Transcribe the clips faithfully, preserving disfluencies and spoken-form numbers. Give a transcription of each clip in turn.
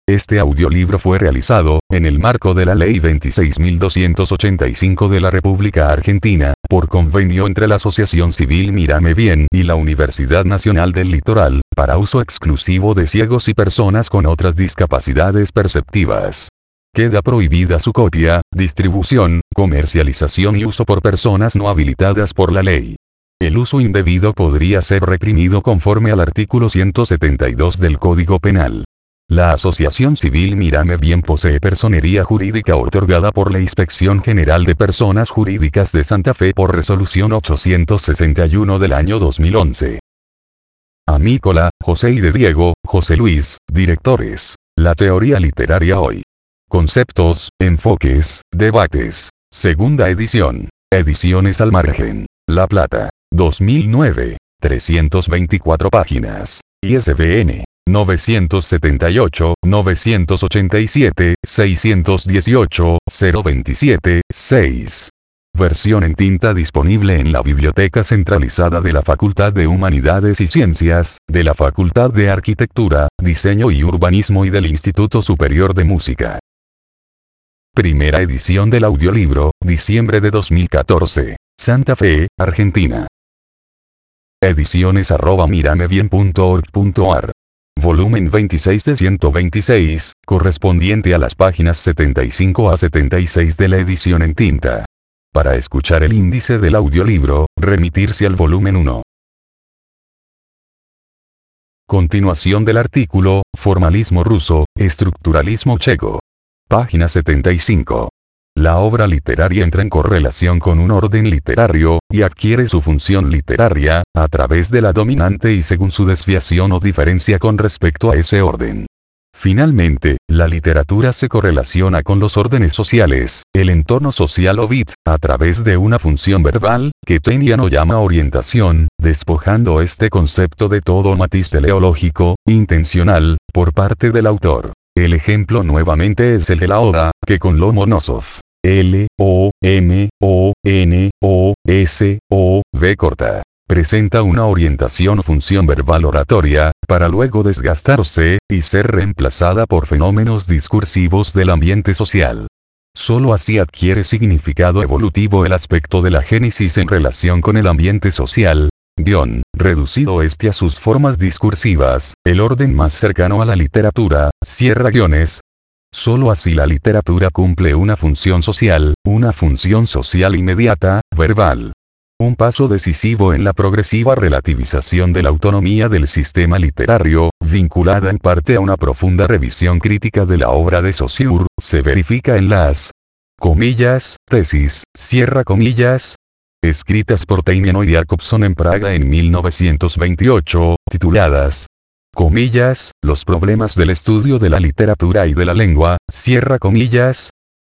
Este audiolibro fue realizado, en el marco de la Ley veintiséis mil doscientos ochenta y cinco de la República Argentina, por convenio entre la Asociación Civil Mírame Bien y la Universidad Nacional del Litoral, para uso exclusivo de ciegos y personas con otras discapacidades perceptivas. Queda prohibida su copia, distribución, comercialización y uso por personas no habilitadas por la ley. El uso indebido podría ser reprimido conforme al artículo ciento setenta y dos del Código Penal. La Asociación Civil Mírame Bien posee personería jurídica otorgada por la Inspección General de Personas Jurídicas de Santa Fe por resolución ochocientos sesenta y uno del año dos mil once. Amícola, José y de Diego, José Luis, directores. La teoría literaria hoy. Conceptos, enfoques, debates. Segunda edición. Ediciones al margen. La Plata. dos mil nueve. trescientas veinticuatro páginas. I S B N. novecientos setenta y ocho, novecientos ochenta y siete, seiscientos dieciocho, cero veintisiete, seis. Versión en tinta disponible en la Biblioteca Centralizada de la Facultad de Humanidades y Ciencias, de la Facultad de Arquitectura, Diseño y Urbanismo y del Instituto Superior de Música. Primera edición del audiolibro, diciembre de dos mil catorce. Santa Fe, Argentina. Ediciones arroba miramebien punto org punto ar. Volumen veintiséis de ciento veintiséis, correspondiente a las páginas setenta y cinco a setenta y seis de la edición en tinta. Para escuchar el índice del audiolibro, remitirse al volumen uno. Continuación del artículo, Formalismo ruso, Estructuralismo checo. Página setenta y cinco. La obra literaria entra en correlación con un orden literario, y adquiere su función literaria, a través de la dominante y según su desviación o diferencia con respecto a ese orden. Finalmente, la literatura se correlaciona con los órdenes sociales, el entorno social o bit, a través de una función verbal, que Teniano llama orientación, despojando este concepto de todo matiz teleológico, intencional, por parte del autor. El ejemplo nuevamente es el de la obra, que con Lomonosov. L, O, M, O, N, O, S, O, V corta. Presenta una orientación o función verbal oratoria, para luego desgastarse, y ser reemplazada por fenómenos discursivos del ambiente social. Solo así adquiere significado evolutivo el aspecto de la génesis en relación con el ambiente social. Guión, reducido este a sus formas discursivas, el orden más cercano a la literatura, cierra guiones. Solo así la literatura cumple una función social, una función social inmediata, verbal. Un paso decisivo en la progresiva relativización de la autonomía del sistema literario, vinculada en parte a una profunda revisión crítica de la obra de Saussure, se verifica en las comillas, tesis, cierra comillas, escritas por Teniano y Jacobson en Praga en mil novecientos veintiocho, tituladas comillas, los problemas del estudio de la literatura y de la lengua, cierra comillas.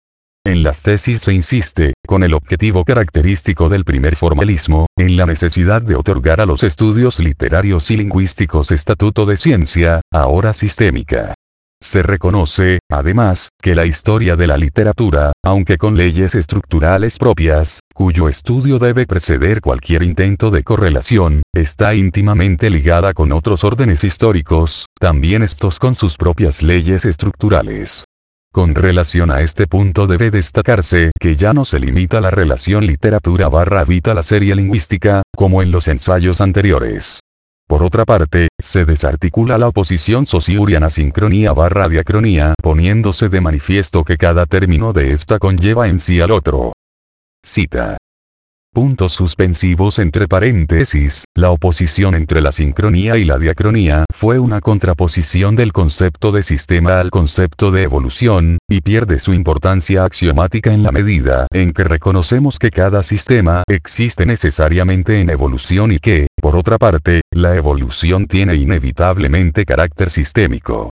En las tesis se insiste, con el objetivo característico del primer formalismo, en la necesidad de otorgar a los estudios literarios y lingüísticos estatuto de ciencia, ahora sistémica. Se reconoce, además, que la historia de la literatura, aunque con leyes estructurales propias, cuyo estudio debe preceder cualquier intento de correlación, está íntimamente ligada con otros órdenes históricos, también estos con sus propias leyes estructurales. Con relación a este punto debe destacarse que ya no se limita la relación literatura barra habita la serie lingüística, como en los ensayos anteriores. Por otra parte, se desarticula la oposición saussuriana sincronía barra diacronía, poniéndose de manifiesto que cada término de esta conlleva en sí al otro. Cita. Puntos suspensivos entre paréntesis, la oposición entre la sincronía y la diacronía fue una contraposición del concepto de sistema al concepto de evolución, y pierde su importancia axiomática en la medida en que reconocemos que cada sistema existe necesariamente en evolución y que, por otra parte, la evolución tiene inevitablemente carácter sistémico.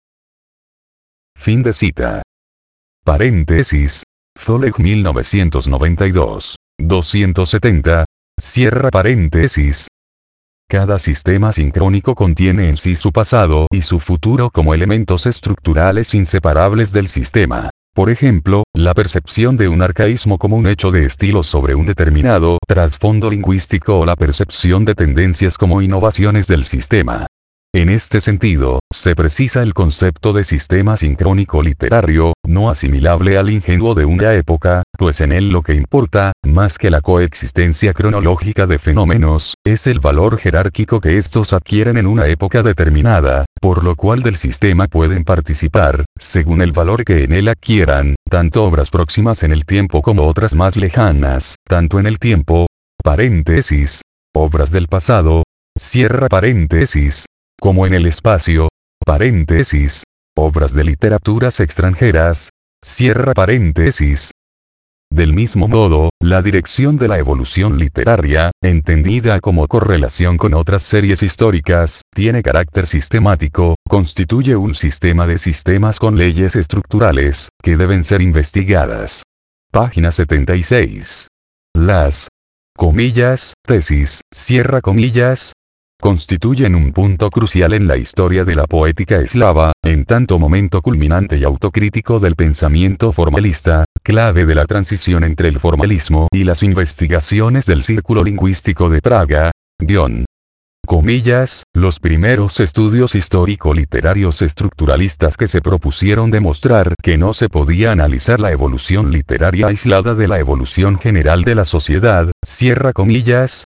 Fin de cita. Paréntesis. Zoleg mil novecientos noventa y dos. doscientos setenta. Cierra paréntesis. Cada sistema sincrónico contiene en sí su pasado y su futuro como elementos estructurales inseparables del sistema. Por ejemplo, la percepción de un arcaísmo como un hecho de estilo sobre un determinado trasfondo lingüístico o la percepción de tendencias como innovaciones del sistema. En este sentido, se precisa el concepto de sistema sincrónico literario, no asimilable al ingenuo de una época, pues en él lo que importa, más que la coexistencia cronológica de fenómenos, es el valor jerárquico que estos adquieren en una época determinada, por lo cual del sistema pueden participar, según el valor que en él adquieran, tanto obras próximas en el tiempo como otras más lejanas, tanto en el tiempo, paréntesis, obras del pasado, cierra paréntesis, como en el espacio, paréntesis, obras de literaturas extranjeras, cierra paréntesis. Del mismo modo, la dirección de la evolución literaria, entendida como correlación con otras series históricas, tiene carácter sistemático, constituye un sistema de sistemas con leyes estructurales, que deben ser investigadas. Página setenta y seis. Las comillas, tesis, cierra comillas, constituyen un punto crucial en la historia de la poética eslava, en tanto momento culminante y autocrítico del pensamiento formalista, clave de la transición entre el formalismo y las investigaciones del Círculo Lingüístico de Praga, guión. Comillas, los primeros estudios histórico-literarios estructuralistas que se propusieron demostrar que no se podía analizar la evolución literaria aislada de la evolución general de la sociedad, cierra comillas,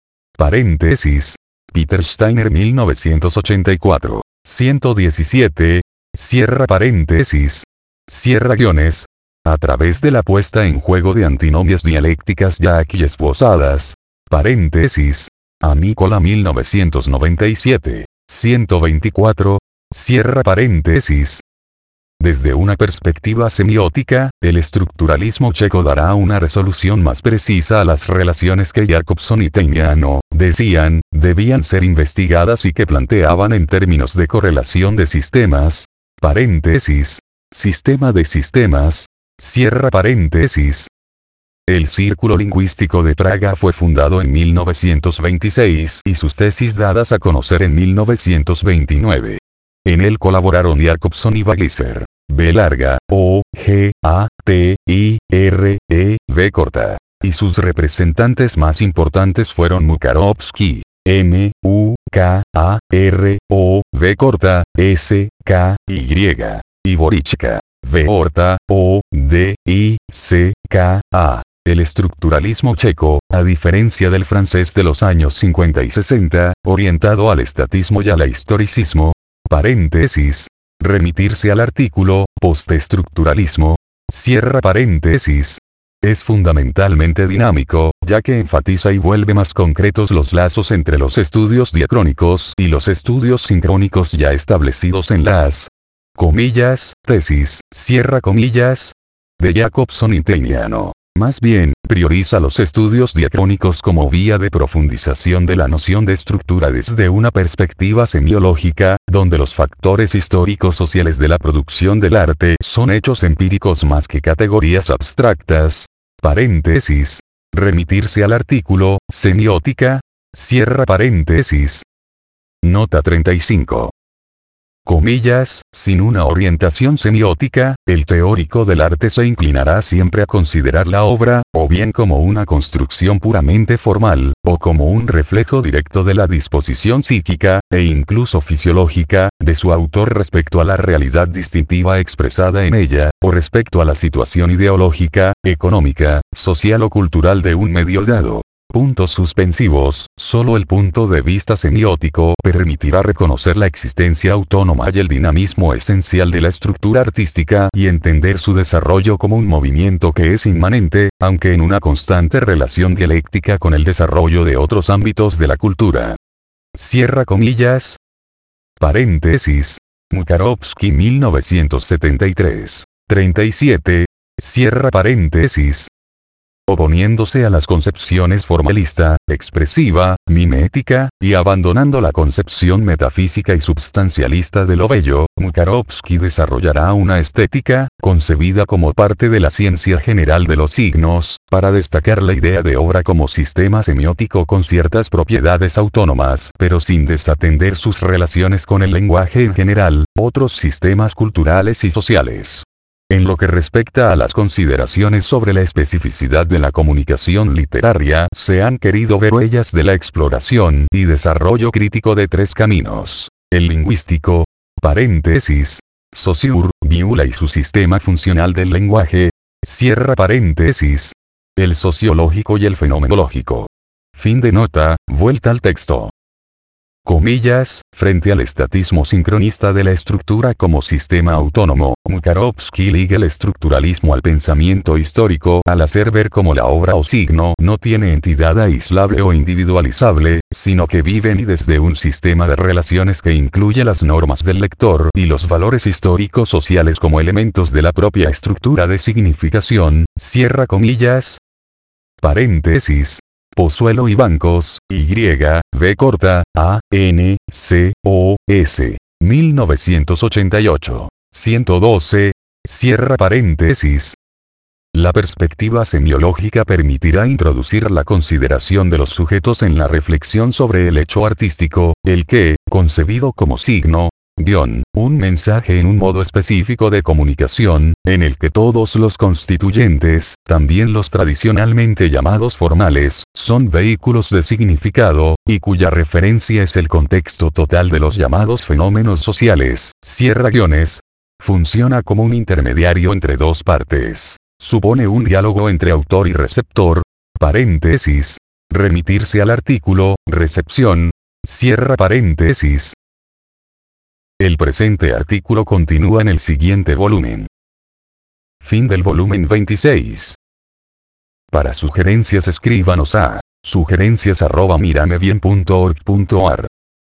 paréntesis, Peter Steiner mil novecientos ochenta y cuatro, ciento diecisiete, cierra paréntesis, cierra guiones, a través de la puesta en juego de antinomias dialécticas ya aquí esbozadas, paréntesis, Amícola mil novecientos noventa y siete, ciento veinticuatro, cierra paréntesis. Desde una perspectiva semiótica, el estructuralismo checo dará una resolución más precisa a las relaciones que Jacobson y Teiniano decían, debían ser investigadas y que planteaban en términos de correlación de sistemas, paréntesis, sistema de sistemas, cierra paréntesis. El Círculo Lingüístico de Praga fue fundado en mil novecientos veintiséis y sus tesis dadas a conocer en mil novecientos veintinueve. En él colaboraron Jacobson y Walliser, B larga, O, G, A, T, I, R, E, V corta. Y sus representantes más importantes fueron Mukarovsky, M, U, K, A, R, O, V corta, S, K, Y, y Borichka, V corta, O, D, I, C, K, A. El estructuralismo checo, a diferencia del francés de los años cincuenta y sesenta, orientado al estatismo y al historicismo, paréntesis, remitirse al artículo, postestructuralismo, cierra paréntesis, es fundamentalmente dinámico, ya que enfatiza y vuelve más concretos los lazos entre los estudios diacrónicos y los estudios sincrónicos ya establecidos en las comillas, tesis, cierra comillas, de Jacobson y Teiniano. Más bien, prioriza los estudios diacrónicos como vía de profundización de la noción de estructura desde una perspectiva semiológica, donde los factores históricos sociales de la producción del arte son hechos empíricos más que categorías abstractas. Paréntesis. Remitirse al artículo, semiótica. Cierra paréntesis. Nota treinta y cinco. Comillas, sin una orientación semiótica, el teórico del arte se inclinará siempre a considerar la obra, o bien como una construcción puramente formal, o como un reflejo directo de la disposición psíquica, e incluso fisiológica, de su autor respecto a la realidad distintiva expresada en ella, o respecto a la situación ideológica, económica, social o cultural de un medio dado. Puntos suspensivos, solo el punto de vista semiótico permitirá reconocer la existencia autónoma y el dinamismo esencial de la estructura artística y entender su desarrollo como un movimiento que es inmanente, aunque en una constante relación dialéctica con el desarrollo de otros ámbitos de la cultura. Cierra comillas. Paréntesis. Mukarovsky mil novecientos setenta y tres. treinta y siete. Cierra paréntesis. Oponiéndose a las concepciones formalista, expresiva, mimética, y abandonando la concepción metafísica y substancialista de lo bello, Mukarovsky desarrollará una estética, concebida como parte de la ciencia general de los signos, para destacar la idea de obra como sistema semiótico con ciertas propiedades autónomas, pero sin desatender sus relaciones con el lenguaje en general, otros sistemas culturales y sociales. En lo que respecta a las consideraciones sobre la especificidad de la comunicación literaria, se han querido ver huellas de la exploración y desarrollo crítico de tres caminos. el lingüístico, paréntesis, Saussure, Viola y su sistema funcional del lenguaje, cierra paréntesis, el sociológico y el fenomenológico. Fin de nota, vuelta al texto. Comillas, frente al estatismo sincronista de la estructura como sistema autónomo, Mukarovsky liga el estructuralismo al pensamiento histórico al hacer ver cómo la obra o signo no tiene entidad aislable o individualizable, sino que vive y desde un sistema de relaciones que incluye las normas del lector y los valores históricos sociales como elementos de la propia estructura de significación, cierra comillas. Paréntesis. Pozuelo y Bancos, Y, B corta, A, N, C, O, S. mil novecientos ochenta y ocho. ciento doce. Cierra paréntesis. La perspectiva semiológica permitirá introducir la consideración de los sujetos en la reflexión sobre el hecho artístico, el que, concebido como signo, guión, un mensaje en un modo específico de comunicación, en el que todos los constituyentes, también los tradicionalmente llamados formales, son vehículos de significado, y cuya referencia es el contexto total de los llamados fenómenos sociales, cierra guiones, funciona como un intermediario entre dos partes. Supone un diálogo entre autor y receptor, paréntesis, remitirse al artículo, recepción, cierra paréntesis. El presente artículo continúa en el siguiente volumen. Fin del volumen veintiséis. Para sugerencias escríbanos a sugerencias arroba miramebien punto org punto ar.